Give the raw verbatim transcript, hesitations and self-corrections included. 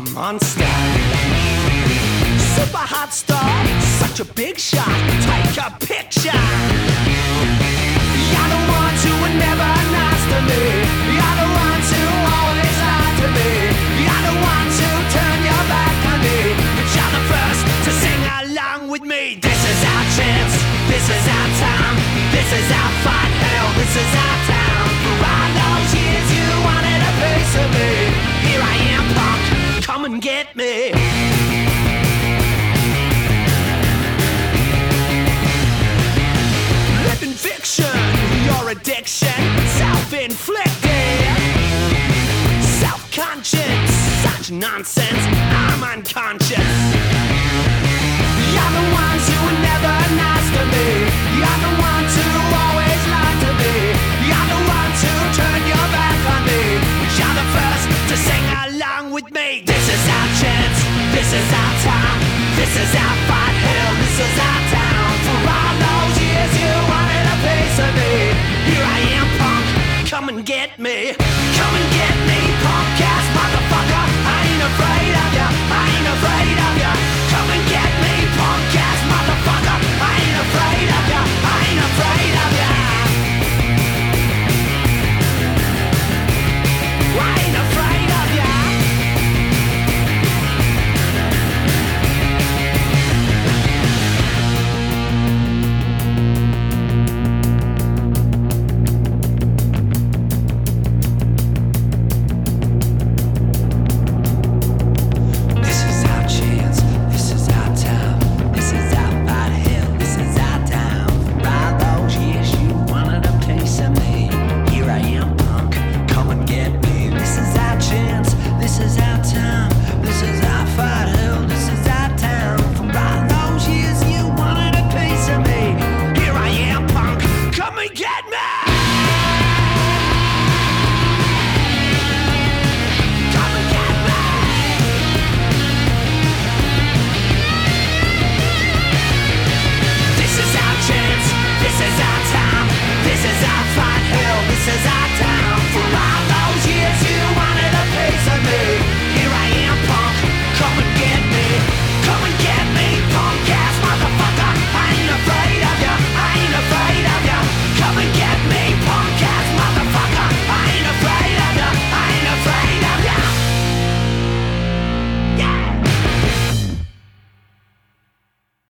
monster. Super hot star, such a big shot. Take a picture. You're the one to never nice to me. You're the one to always lie to me. You're the one to turn your back on me. But you're the first to sing along with me. This is our chance. This is our time. This is our fight. Hell, this is our town. For all those years you wanted a piece of me. Here I am, punk. Come and get me. Living fiction, your addiction, self-inflicted, self-conscious, such nonsense. I'm unconscious. You're the ones who were never nice to me. You're the ones who always lied to me. You're the ones who turn your back on me. You're the first to sing along with me. This is our chance. This is our time. This is our fight. Hell, this is our town. For all those years you wanted a piece of me. Here I am, punk. Come and get me. Come and get me, punk ass.